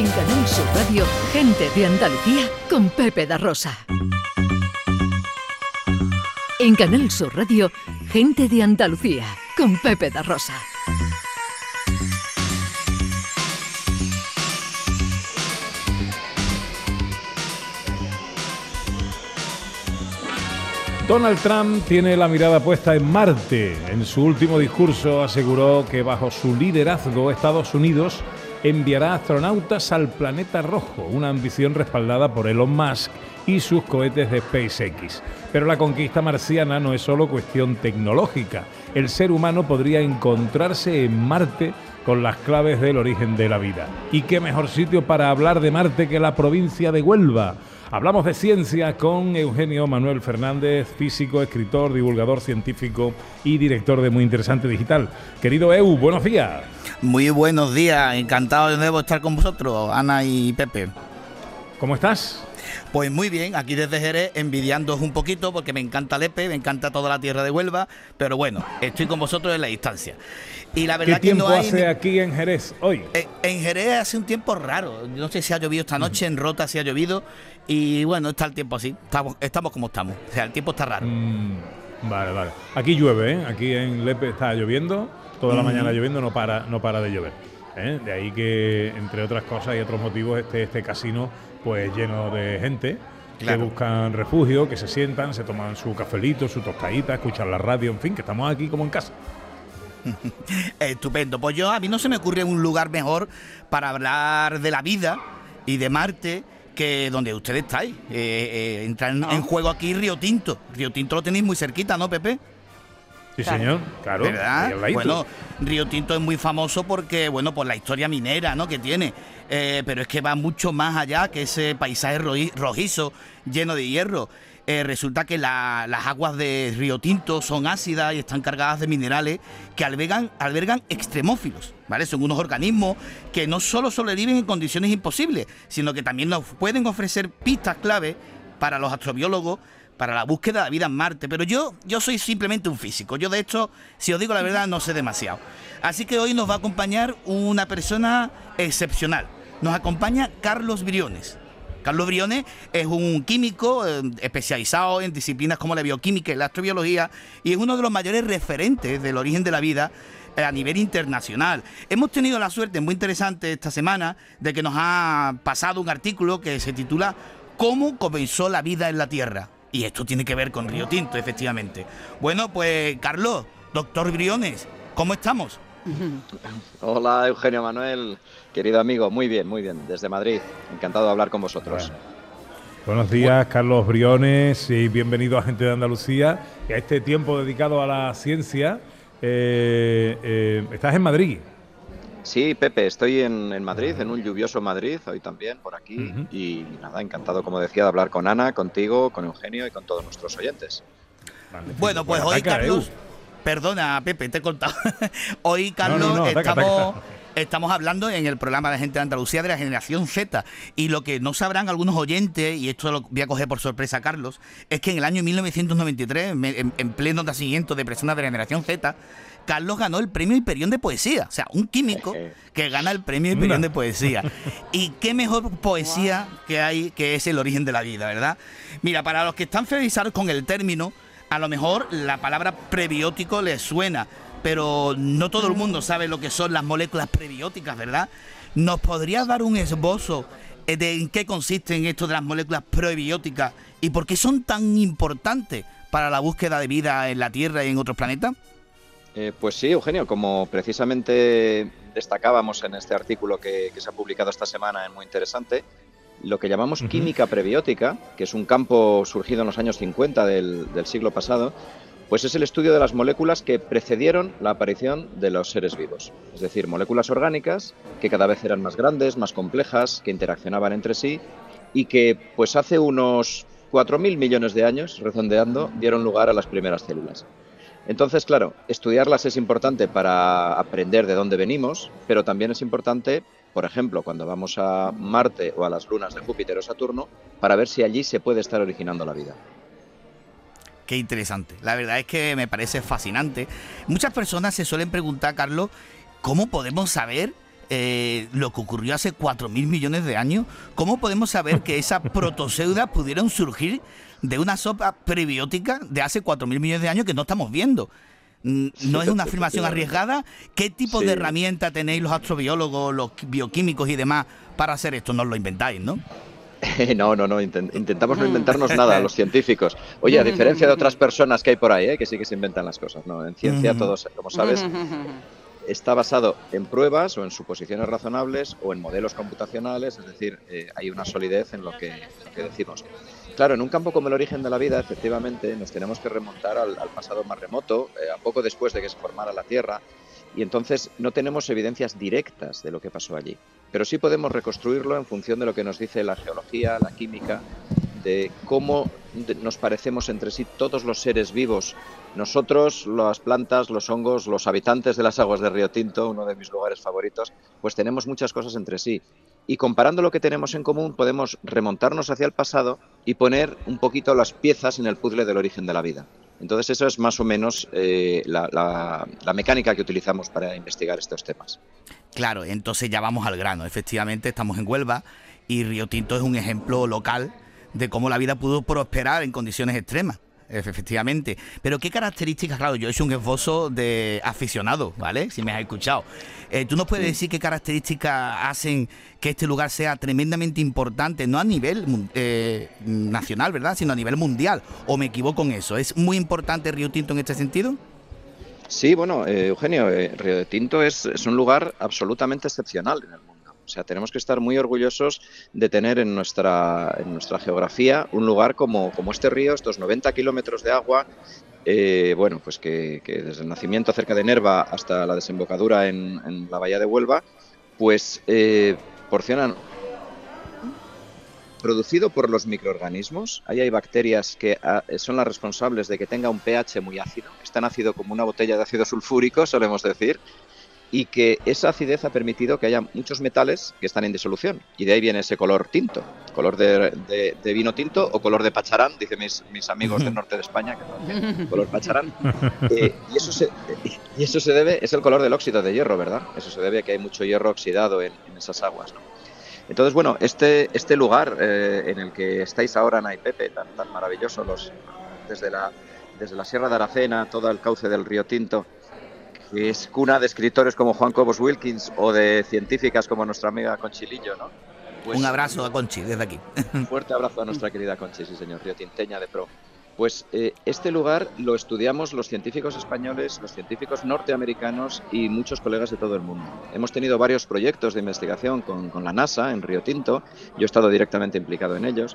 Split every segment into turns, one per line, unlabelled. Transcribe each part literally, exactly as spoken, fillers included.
En Canal Sur Radio, Gente de Andalucía con Pepe da Rosa. En Canal Sur Radio, Gente de Andalucía con Pepe da Rosa.
Donald Trump tiene la mirada puesta en Marte. En su último discurso aseguró que bajo su liderazgo Estados Unidos enviará astronautas al planeta rojo, una ambición respaldada por Elon Musk y sus cohetes de SpaceX. Pero la conquista marciana no es solo cuestión tecnológica. El ser humano podría encontrarse en Marte con las claves del origen de la vida. ¿Y qué mejor sitio para hablar de Marte que la provincia de Huelva? Hablamos de ciencia con Eugenio Manuel Fernández, físico, escritor, divulgador científico y director de Muy Interesante Digital. Querido Eu, buenos días.
Muy buenos días, encantado de nuevo estar con vosotros, Ana y Pepe.
¿Cómo estás?
Pues muy bien, aquí desde Jerez, envidiándoos un poquito porque me encanta Lepe, me encanta toda la tierra de Huelva, pero bueno, estoy con vosotros en la distancia. Y la verdad
¿Qué tiempo
que no hay
hace aquí en Jerez hoy?
En, en Jerez hace un tiempo raro, no sé si ha llovido esta noche, en Rota si ha llovido, y bueno, está el tiempo así, estamos, estamos como estamos, o sea, el tiempo está raro.
Mm, vale, vale. Aquí llueve, ¿eh? Aquí en Lepe está lloviendo, toda la mm. mañana lloviendo, no para, no para de llover. ¿eh? De ahí que, entre otras cosas y otros motivos, este, este casino pues lleno de gente, claro, que buscan refugio, que se sientan, se toman su cafelito, su tostadita, escuchan la radio, en fin, que estamos aquí como en casa.
Estupendo. Pues yo, a mí no se me ocurre un lugar mejor para hablar de la vida y de Marte que donde ustedes estáis. Eh, eh, entran no. en juego aquí Río Tinto. Río Tinto lo tenéis muy cerquita, ¿no, Pepe?
Sí, claro, señor, claro.
¿Verdad? Bueno, Río Tinto es muy famoso porque, bueno, por la historia minera, ¿no?, que tiene. Eh, pero es que va mucho más allá que ese paisaje rojizo lleno de hierro. Eh, resulta que la, las aguas de Río Tinto son ácidas y están cargadas de minerales que albergan, albergan extremófilos, ¿vale? Son unos organismos que no solo sobreviven en condiciones imposibles, sino que también nos pueden ofrecer pistas clave para los astrobiólogos, para la búsqueda de la vida en Marte. Pero yo, yo soy simplemente un físico. Yo, de hecho, si os digo la verdad, no sé demasiado. Así que hoy nos va a acompañar una persona excepcional. Nos acompaña Carlos Briones. Carlos Briones es un químico eh, especializado en disciplinas como la bioquímica y la astrobiología y es uno de los mayores referentes del origen de la vida eh, a nivel internacional. Hemos tenido la suerte muy interesante esta semana de que nos ha pasado un artículo que se titula ¿Cómo comenzó la vida en la Tierra? Y esto tiene que ver con Río Tinto, efectivamente. Bueno, pues Carlos, doctor Briones, ¿cómo estamos?
Hola, Eugenio Manuel, querido amigo, muy bien, muy bien, desde Madrid, encantado de hablar con vosotros.
Bueno. Buenos días, Carlos Briones, y bienvenido a Gente de Andalucía, y a este tiempo dedicado a la ciencia. Eh, eh, ¿Estás en Madrid?
Sí, Pepe, estoy en, en Madrid, en un lluvioso Madrid, hoy también por aquí, uh-huh. y nada, encantado, como decía, de hablar con Ana, contigo, con Eugenio y con todos nuestros oyentes.
Vale, bueno, pues hoy, Carlos... Eu. Perdona, Pepe, te he cortado. Hoy, Carlos,
no, no, no,
estamos,
ataca, ataca.
estamos hablando en el programa de Gente de Andalucía de la generación Z. Y lo que no sabrán algunos oyentes, y esto lo voy a coger por sorpresa a Carlos, es que en el año mil novecientos noventa y tres, en, en pleno nacimiento de personas de la generación Z, Carlos ganó el premio Hiperión de Poesía. O sea, un químico que gana el premio Hiperión de Poesía. Y qué mejor poesía que hay que es el origen de la vida, ¿verdad? Mira, para los que están familiarizados con el término, a lo mejor la palabra prebiótico les suena, pero no todo el mundo sabe lo que son las moléculas prebióticas, ¿verdad? ¿Nos podrías dar un esbozo de en qué consisten esto de las moléculas prebióticas y por qué son tan importantes para la búsqueda de vida en la Tierra y en otros planetas?
Eh, pues sí, Eugenio, como precisamente destacábamos en este artículo que, que se ha publicado esta semana, es muy interesante, lo que llamamos uh-huh. química prebiótica, que es un campo surgido en los años cincuenta del, del siglo pasado, pues es el estudio de las moléculas que precedieron la aparición de los seres vivos. Es decir, moléculas orgánicas que cada vez eran más grandes, más complejas, que interaccionaban entre sí y que pues hace unos cuatro mil millones de años, redondeando, dieron lugar a las primeras células. Entonces, claro, estudiarlas es importante para aprender de dónde venimos, pero también es importante, por ejemplo, cuando vamos a Marte o a las lunas de Júpiter o Saturno, para ver si allí se puede estar originando la vida.
Qué interesante. La verdad es que me parece fascinante. Muchas personas se suelen preguntar, Carlos, ¿cómo podemos saber eh, lo que ocurrió hace cuatro mil millones de años, ¿cómo podemos saber que esas protozeudas pudieron surgir de una sopa prebiótica de hace cuatro mil millones de años que no estamos viendo? ¿No es una afirmación arriesgada? ¿Qué tipo sí. de herramienta tenéis los astrobiólogos, los bioquímicos y demás para hacer esto? No os lo inventáis, ¿no?
No, no, no, intent intentamos no inventarnos nada, los científicos. Oye, a diferencia de otras personas que hay por ahí, ¿eh? que sí que se inventan las cosas, ¿no? En ciencia, todos, como sabes, está basado en pruebas o en suposiciones razonables o en modelos computacionales, es decir, eh, hay una solidez en lo que, lo que decimos. Claro, en un campo como el origen de la vida, efectivamente, nos tenemos que remontar al, al pasado más remoto, eh, a poco después de que se formara la Tierra, y entonces no tenemos evidencias directas de lo que pasó allí. Pero sí podemos reconstruirlo en función de lo que nos dice la geología, la química, de cómo nos parecemos entre sí todos los seres vivos. Nosotros, las plantas, los hongos, los habitantes de las aguas de Río Tinto, uno de mis lugares favoritos, pues tenemos muchas cosas entre sí. Y comparando lo que tenemos en común, podemos remontarnos hacia el pasado y poner un poquito las piezas en el puzzle del origen de la vida. Entonces eso es más o menos eh, la, la, la mecánica que utilizamos para investigar estos temas.
Claro, entonces ya vamos al grano. Efectivamente, estamos en Huelva y Río Tinto es un ejemplo local de cómo la vida pudo prosperar en condiciones extremas. Efectivamente. Pero ¿qué características? Claro, yo he hecho un esbozo de aficionado, ¿vale? Si me has escuchado. Eh, ¿Tú nos puedes decir qué características hacen que este lugar sea tremendamente importante, no a nivel eh, nacional, ¿verdad?, sino a nivel mundial? ¿O me equivoco en eso? ¿Es muy importante Río Tinto en este sentido?
Sí, bueno, eh, Eugenio, eh, Río Tinto es, es un lugar absolutamente excepcional en el mundo. O sea, tenemos que estar muy orgullosos de tener en nuestra, en nuestra geografía un lugar como, como este río, estos noventa kilómetros de agua, eh, bueno, pues que, que desde el nacimiento cerca de Nerva hasta la desembocadura en, en la bahía de Huelva, pues eh, proporcionan, producido por los microorganismos. Ahí hay bacterias que a, son las responsables de que tenga un pH muy ácido, es tan ácido como una botella de ácido sulfúrico, solemos decir, y que esa acidez ha permitido que haya muchos metales que están en disolución, y de ahí viene ese color tinto, color de, de, de vino tinto o color de pacharán, dicen mis, mis amigos del norte de España, que no, color pacharán, eh, y, eso se, y eso se debe, es el color del óxido de hierro, ¿verdad? Eso se debe a que hay mucho hierro oxidado en, en esas aguas, ¿no? Entonces, bueno, este, este lugar eh, en el que estáis ahora, Ana y Pepe, tan, tan maravilloso, los, desde, la, desde la Sierra de Aracena, todo el cauce del Río Tinto, que es cuna de escritores como Juan Cobos Wilkins o de científicas como nuestra amiga Conchi Lillo, ¿no?
Pues, un abrazo a Conchi desde aquí.
Un fuerte abrazo a nuestra querida Conchi, sí señor, riotinteña de pro. Pues eh, este lugar lo estudiamos los científicos españoles, los científicos norteamericanos y muchos colegas de todo el mundo. Hemos tenido varios proyectos de investigación con, con la NASA en Río Tinto, yo he estado directamente implicado en ellos.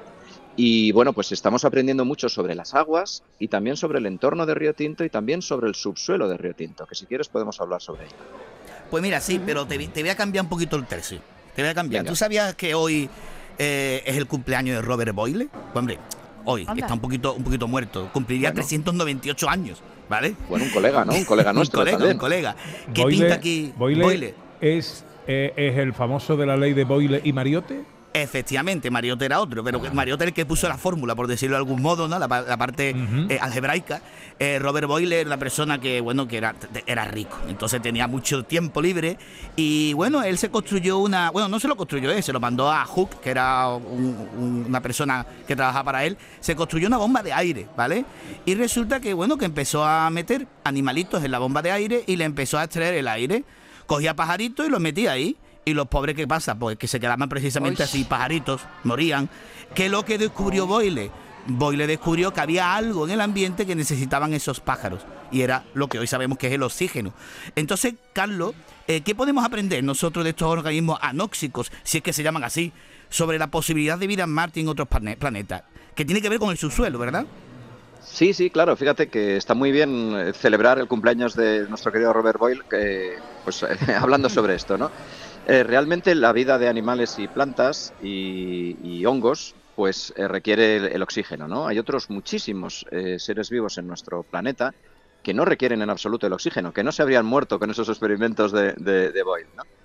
Y bueno, pues estamos aprendiendo mucho sobre las aguas y también sobre el entorno de Río Tinto y también sobre el subsuelo de Río Tinto, que si quieres podemos hablar sobre ello.
Pues mira, sí, pero te, te voy a cambiar un poquito el tercio. Te voy a cambiar.
Venga.
¿Tú sabías que hoy eh, es el cumpleaños de Robert Boyle? Pues hombre, hoy
Anda.
está un poquito, un poquito muerto. Cumpliría
Bueno.
trescientos noventa y ocho años, ¿vale?
Bueno, un colega, ¿no? Un colega nuestro
un colega,
también.
un colega. ¿Qué
Boyle-
pinta aquí
Boyle
Boyle?
Es, eh, es el famoso de la ley de Boyle y Mariotte.
Efectivamente, Mariotte era otro, pero Mariotte era el que puso la fórmula, por decirlo de algún modo, ¿no? La, pa- la parte
Ujú.
eh, algebraica. Eh, Robert Boyle era una persona que, bueno, que era, te- era rico, entonces tenía mucho tiempo libre y, bueno, él se construyó una, bueno, no se lo construyó él, se lo mandó a Hooke, que era un- un- una persona que trabajaba para él, se construyó una bomba de aire, ¿vale? Y resulta que, bueno, que empezó a meter animalitos en la bomba de aire y le empezó a extraer el aire. Cogía pajaritos y los metía ahí. Y los pobres, ¿qué pasa? Pues que se quedaban precisamente
Uy.
así, pajaritos, morían. ¿Qué es lo que descubrió Boyle? Boyle descubrió que había algo en el ambiente que necesitaban esos pájaros. Y era lo que hoy sabemos que es el oxígeno. Entonces, Carlos, eh, ¿qué podemos aprender nosotros de estos organismos anóxicos, si es que se llaman así, sobre la posibilidad de vida en Marte y en otros plane- planetas? Que tiene que ver con el subsuelo, ¿verdad?
Sí, sí, claro. Fíjate que está muy bien eh, celebrar el cumpleaños de nuestro querido Robert Boyle, que, pues eh, hablando sobre esto, ¿no? Eh, realmente la vida de animales y plantas y, y hongos, pues eh, requiere el, el oxígeno, ¿no? Hay otros muchísimos eh, seres vivos en nuestro planeta que no requieren en absoluto el oxígeno, que no se habrían muerto con esos experimentos de, de, de Boyle, ¿no?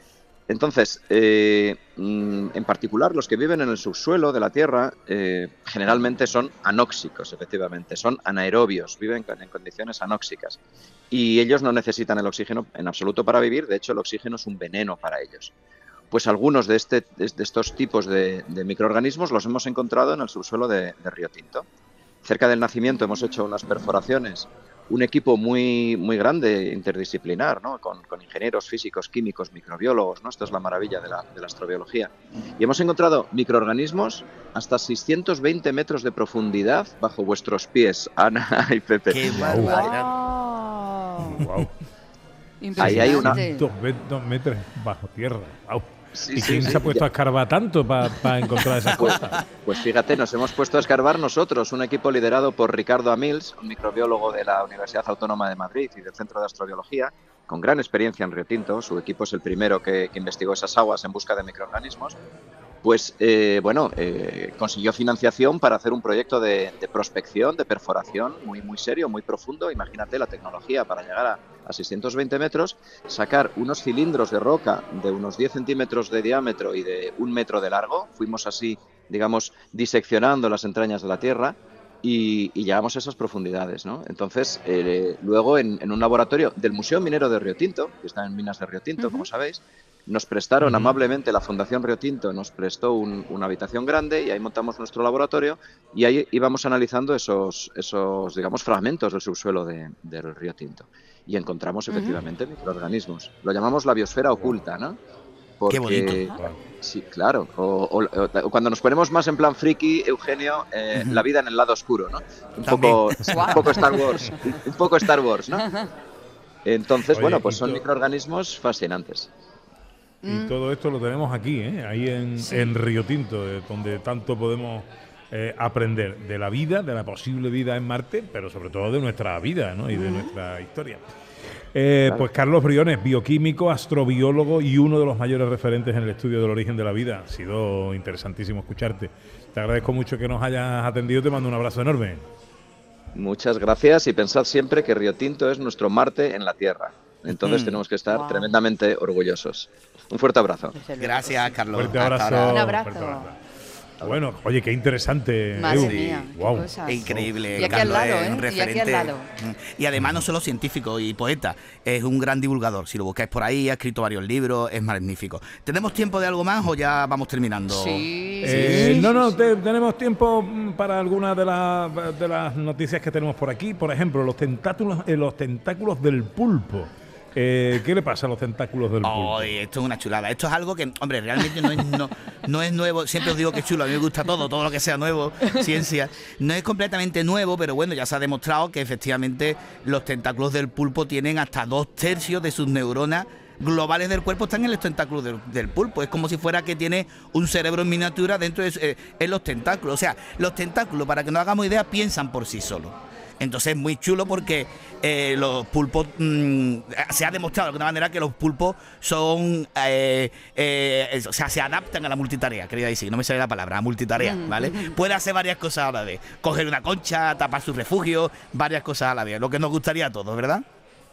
Entonces, eh, en particular, los que viven en el subsuelo de la Tierra eh, generalmente son anóxicos, efectivamente, son anaerobios, viven en condiciones anóxicas. Y ellos no necesitan el oxígeno en absoluto para vivir, de hecho el oxígeno es un veneno para ellos. Pues algunos de, este, de estos tipos de, de microorganismos los hemos encontrado en el subsuelo de, de Río Tinto. Cerca del nacimiento hemos hecho unas perforaciones, un equipo muy, muy grande, interdisciplinar, ¿no? con, con ingenieros físicos, químicos, microbiólogos, ¿no? Esto es la maravilla de la, de la astrobiología. Y hemos encontrado microorganismos hasta seiscientos veinte metros de profundidad bajo vuestros pies, Ana y Pepe.
¡Qué barbaridad!
Wow. Wow.
Ahí hay una...
doscientos metros bajo tierra. Wow.
Sí,
¿Y
sí,
quién
sí,
se ha puesto
ya.
a escarbar tanto para pa encontrar esas cosas?
Pues fíjate, nos hemos puesto a escarbar nosotros, un equipo liderado por Ricardo Amils, un microbiólogo de la Universidad Autónoma de Madrid y del Centro de Astrobiología, con gran experiencia en Río Tinto. Su equipo es el primero que, que investigó esas aguas en busca de microorganismos. Pues, eh, bueno, eh, consiguió financiación para hacer un proyecto de, de prospección, de perforación muy, muy serio, muy profundo. Imagínate la tecnología para llegar a, a seiscientos veinte metros, sacar unos cilindros de roca de unos diez centímetros de diámetro y de un metro de largo. Fuimos así, digamos, diseccionando las entrañas de la Tierra y, y llegamos a esas profundidades, ¿no? Entonces, eh, luego en, en un laboratorio del Museo Minero de Río Tinto, que está en Minas de Río Tinto, uh-huh. como sabéis, nos prestaron uh-huh. amablemente, la Fundación Río Tinto nos prestó un, una habitación grande y ahí montamos nuestro laboratorio y ahí íbamos analizando esos, esos digamos, fragmentos del subsuelo de, del Río Tinto. Y encontramos efectivamente uh-huh. microorganismos. Lo llamamos la biosfera oculta, ¿no? Porque,
qué bonito.
Sí, claro. O, o, o, cuando nos ponemos más en plan friki, Eugenio, eh, uh-huh. la vida en el lado oscuro, ¿no? Un poco, un poco Star Wars, un poco Star Wars, ¿no? Entonces, Oye, bueno, pues son microorganismos fascinantes.
Y todo esto lo tenemos aquí, ¿eh? Ahí en, sí. en Río Tinto, eh, donde tanto podemos eh, aprender de la vida, de la posible vida en Marte, pero sobre todo de nuestra vida, ¿no? Y de uh-huh. nuestra historia. Eh, claro. Pues Carlos Briones, bioquímico, astrobiólogo y uno de los mayores referentes en el estudio del origen de la vida. Ha sido interesantísimo escucharte. Te agradezco mucho que nos hayas atendido, te mando un abrazo enorme. Muchas gracias y pensad siempre que Río Tinto es nuestro Marte en la Tierra. Entonces mm. tenemos que estar wow. tremendamente orgullosos. Un fuerte abrazo.
Gracias, Carlos.
Fuerte abrazo.
Un abrazo.
Fuerte abrazo. Bueno, oye, qué interesante.
Madre
Edu.
mía,
wow.
cosas.
Increíble.
Y aquí
Carlos
al lado,
es un
¿eh?
referente.
Y aquí al lado.
Y además no solo científico y poeta, es un gran divulgador. Si lo buscáis por ahí, ha escrito varios libros, es magnífico. ¿Tenemos tiempo de algo más o ya vamos terminando?
Sí.
Eh,
sí
no, no,
sí.
te, tenemos tiempo para algunas de, la, de las noticias que tenemos por aquí. Por ejemplo, los tentáculos, eh, los tentáculos del pulpo. Eh, ¿Qué le pasa a los tentáculos del pulpo?
Oh, esto es una chulada. Esto es algo que, hombre, realmente no es, no, no es nuevo. Siempre os digo que es chulo. A mí me gusta todo, todo lo que sea nuevo, ciencia. No es completamente nuevo, pero bueno, ya se ha demostrado que efectivamente los tentáculos del pulpo tienen hasta dos tercios de sus neuronas globales del cuerpo están en los tentáculos del, del pulpo. Es como si fuera que tiene un cerebro en miniatura dentro de eh, en los tentáculos. O sea, los tentáculos, para que nos hagamos idea, piensan por sí solos. Entonces es muy chulo porque eh, los pulpos, mmm, se ha demostrado de alguna manera que los pulpos son, eh, eh, o sea, se adaptan a la multitarea, quería decir, no me sale la palabra, multitarea, ¿vale? Puede hacer varias cosas a la vez, coger una concha, tapar su refugio, varias cosas a la vez, lo que nos gustaría a todos, ¿verdad?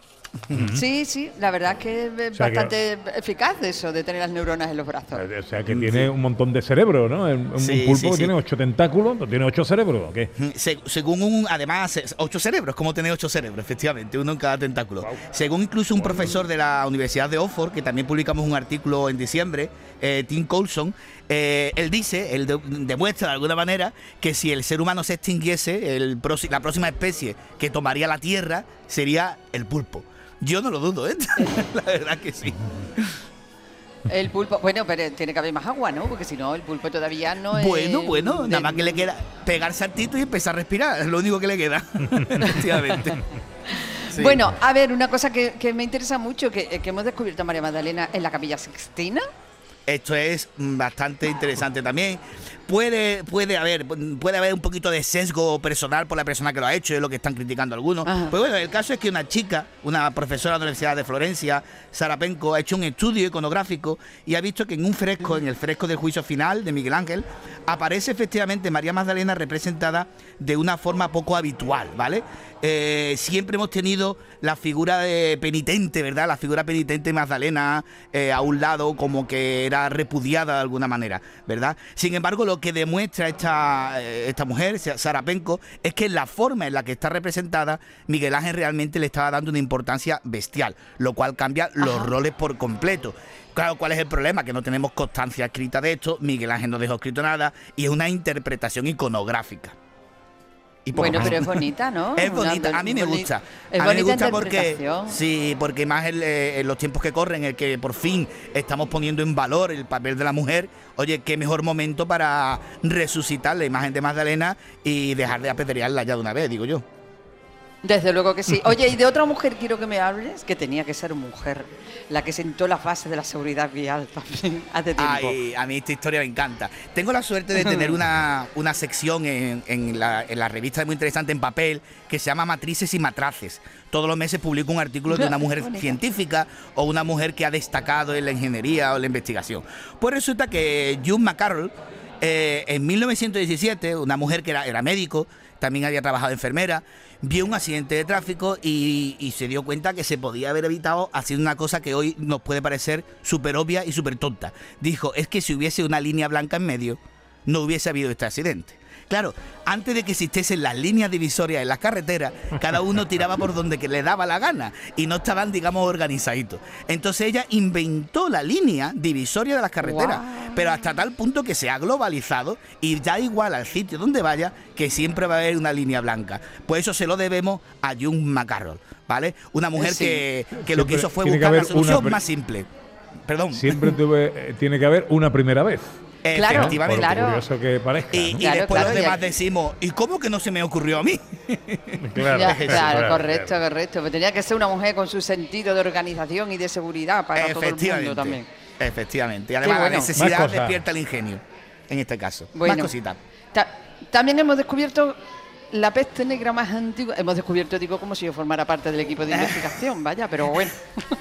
Sí, sí, la verdad es que es o sea bastante que, eficaz eso de tener las neuronas en los brazos.
O sea que tiene sí. un montón de cerebro, ¿no? Un, sí, un pulpo sí, que sí. tiene ocho tentáculos, ¿tiene ocho cerebros o qué?
Se, según un, además, ocho cerebros, como tener ocho cerebros, efectivamente, uno en cada tentáculo. Wow. Según incluso un wow. profesor de la Universidad de Oxford, que también publicamos un artículo en diciembre, eh, Tim Coulson, eh, él dice, él de, demuestra de alguna manera que si el ser humano se extinguiese, el, la próxima especie que tomaría la Tierra sería el pulpo. Yo no lo dudo, ¿eh? La verdad que sí.
El pulpo, bueno, pero tiene que haber más agua, ¿no? Porque si no, el pulpo todavía no es...
Bueno, bueno, de... nada más que le queda pegar saltito y empezar a respirar, es lo único que le queda, efectivamente. Sí.
Bueno, a ver, una cosa que, que me interesa mucho, que, que hemos descubierto a María Magdalena en la Capilla Sixtina.
Esto es bastante interesante también. Puede, puede haber, puede haber un poquito de sesgo personal por la persona que lo ha hecho, es lo que están criticando algunos. Ajá. Pues bueno, el caso es que una chica, una profesora de la Universidad de Florencia, Sara Penco, ha hecho un estudio iconográfico y ha visto que en un fresco, en el fresco del Juicio Final de Miguel Ángel, aparece efectivamente María Magdalena representada de una forma poco habitual, ¿vale? eh, siempre hemos tenido la figura de penitente, ¿verdad? La figura penitente Magdalena eh, a un lado, como que era repudiada de alguna manera, ¿verdad? Sin embargo, lo que demuestra esta, esta mujer, Sara Penco, es que la forma en la que está representada, Miguel Ángel realmente le estaba dando una importancia bestial, lo cual cambia los Ajá. roles por completo. Claro, ¿cuál es el problema? Que no tenemos constancia escrita de esto, Miguel Ángel no dejó escrito nada, y es una interpretación iconográfica. Y
bueno, pero es bonita, ¿no?
Es bonita, a mí me gusta.
Es
a mí me gusta porque sí, porque más en, en los tiempos que corren, en el que por fin estamos poniendo en valor el papel de la mujer, oye, qué mejor momento para resucitar la imagen de Magdalena y dejar de apedrearla ya de una vez, digo yo.
Desde luego que sí. Oye, y de otra mujer quiero que me hables, que tenía que ser mujer, la que sentó las bases de la seguridad vial también hace tiempo.
Ay, a mí esta historia me encanta. Tengo la suerte de tener una, una sección en, en, la, en la revista muy interesante en papel que se llama Matrices y Matraces. Todos los meses publico un artículo de una mujer científica o una mujer que ha destacado en la ingeniería o la investigación. Pues resulta que June McCarroll, eh, en mil novecientos diecisiete, una mujer que era, era médico, también había trabajado de enfermera, vio un accidente de tráfico y, y se dio cuenta que se podía haber evitado haciendo una cosa que hoy nos puede parecer súper obvia y súper tonta. Dijo, es que si hubiese una línea blanca en medio, no hubiese habido este accidente. Claro, antes de que existiesen las líneas divisorias en las carreteras, cada uno tiraba por donde que le daba la gana y no estaban, digamos, organizaditos. Entonces ella inventó la línea divisoria de las carreteras, wow. pero hasta tal punto que se ha globalizado y da igual al sitio donde vaya que siempre va a haber una línea blanca. Pues eso se lo debemos a June McCarroll, ¿vale? Una mujer sí. que, que lo que hizo fue buscar la solución una... más simple. Perdón.
Siempre tuve, tiene que haber una primera vez.
Claro,
efectivamente.
Claro.
Por curioso que parezca,
y,
¿no?
y
claro,
después
claro,
los demás
ya.
decimos, ¿y cómo que no se me ocurrió a mí?
Claro,
ya,
eso,
claro,
claro,
correcto,
claro.
correcto. Pero tenía que ser una mujer con su sentido de organización y de seguridad para todo el mundo también.
Efectivamente. Y además
bueno.
la necesidad despierta el ingenio, en este caso.
Bueno,
más cositas.
Ta también hemos descubierto la peste negra más antigua. Hemos descubierto, digo, como si yo formara parte del equipo de investigación, vaya, pero bueno.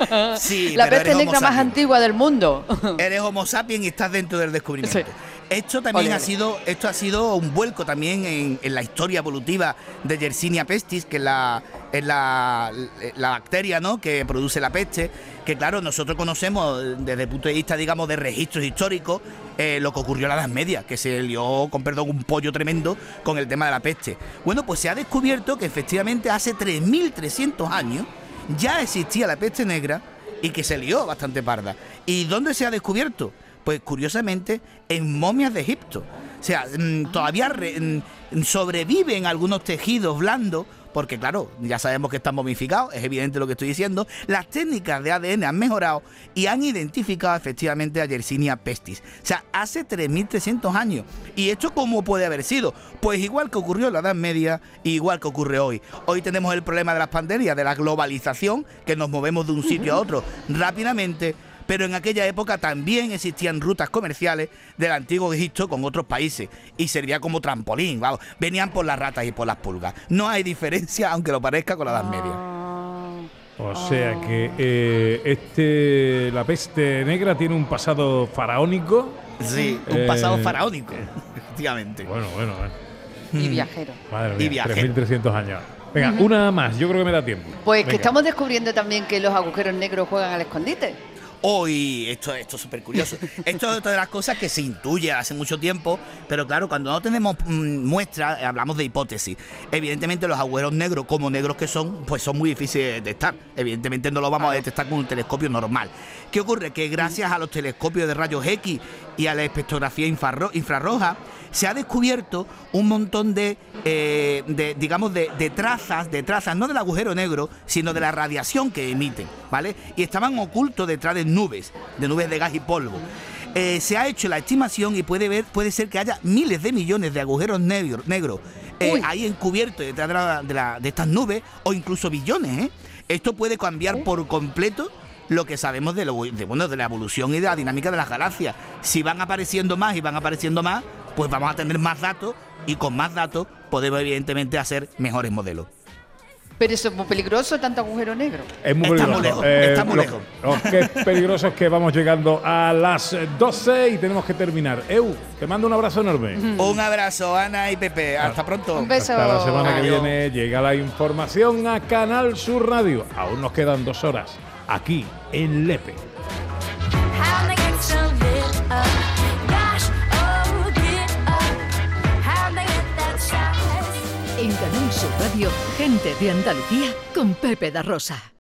Sí,
la
pero
peste negra más antigua del mundo.
Eres Homo sapiens y estás dentro del descubrimiento. Sí. Esto también
Olé,
ha sido, esto ha sido un vuelco también en, en la historia evolutiva de Yersinia pestis, que es la, es la, la bacteria, ¿no?, que produce la peste, que claro, nosotros conocemos desde el punto de vista, digamos, de registros históricos, eh, lo que ocurrió en la Edad Media, que se lió, con perdón, un pollo tremendo con el tema de la peste. Bueno, pues se ha descubierto que efectivamente hace tres mil trescientos años ya existía la peste negra y que se lió bastante parda. ¿Y dónde se ha descubierto? Pues curiosamente en momias de Egipto. O sea, mmm, todavía re, mmm, sobreviven algunos tejidos blandos, porque claro, ya sabemos que están momificados, es evidente lo que estoy diciendo. Las técnicas de A D N han mejorado y han identificado efectivamente a Yersinia pestis. O sea, hace tres mil trescientos años. ¿Y esto cómo puede haber sido? Pues igual que ocurrió en la Edad Media, igual que ocurre hoy. Hoy tenemos el problema de las pandemias, de la globalización, que nos movemos de un sitio a otro rápidamente. Pero en aquella época también existían rutas comerciales del antiguo Egipto con otros países y servía como trampolín, vamos, venían por las ratas y por las pulgas. No hay diferencia, aunque lo parezca, con la Edad Media.
O sea que eh, este la peste negra tiene un pasado faraónico.
Sí, un
eh,
pasado faraónico, efectivamente.
Bueno, bueno. Eh.
Y viajero.
Madre mía,
y viajero.
tres mil trescientos años. Venga, uh-huh. una más, yo creo que me da tiempo.
Pues
Venga.
que estamos descubriendo también que los agujeros negros juegan al escondite.
Hoy, esto, esto es súper curioso. Esto es otra de las cosas que se intuye hace mucho tiempo, pero claro, cuando no tenemos mmm, muestras, hablamos de hipótesis. Evidentemente los agujeros negros, como negros que son, pues son muy difíciles de detectar. Evidentemente no lo vamos a detectar con un telescopio normal. ¿Qué ocurre? Que gracias a los telescopios de rayos X y a la espectrografía infrarro infrarroja, se ha descubierto un montón de, eh, de digamos, de, de trazas, de trazas, no del agujero negro, sino de la radiación que emiten, ¿vale? Y estaban ocultos detrás de nubes, de nubes de gas y polvo. Eh, se ha hecho la estimación y puede ver, puede ser que haya miles de millones de agujeros negros, negros eh, ahí encubiertos detrás de, la, de, la, de estas nubes, o incluso billones, ¿eh? Esto puede cambiar por completo lo que sabemos de, lo, de, bueno, de la evolución y de la dinámica de las galaxias. Si van apareciendo más y van apareciendo más, pues vamos a tener más datos y con más datos podemos evidentemente hacer mejores modelos.
Pero eso es muy peligroso, tanto agujero negro.
Es muy
Está
peligroso.
muy lejos,
Eh,
está muy
lo-
lejos.
lo que es peligroso es que vamos llegando a las doce y tenemos que terminar. Eu, te mando un abrazo enorme.
Un abrazo, Ana y Pepe. Hasta pronto.
Un beso.
Hasta la semana que
Adiós.
viene llega la información a Canal Sur Radio. Aún nos quedan dos horas aquí en Lepe.
How they get so lit up. Gosh, oh, get up. How they get that size.
En Canal Sur Radio, gente de Andalucía con Pepe da Rosa.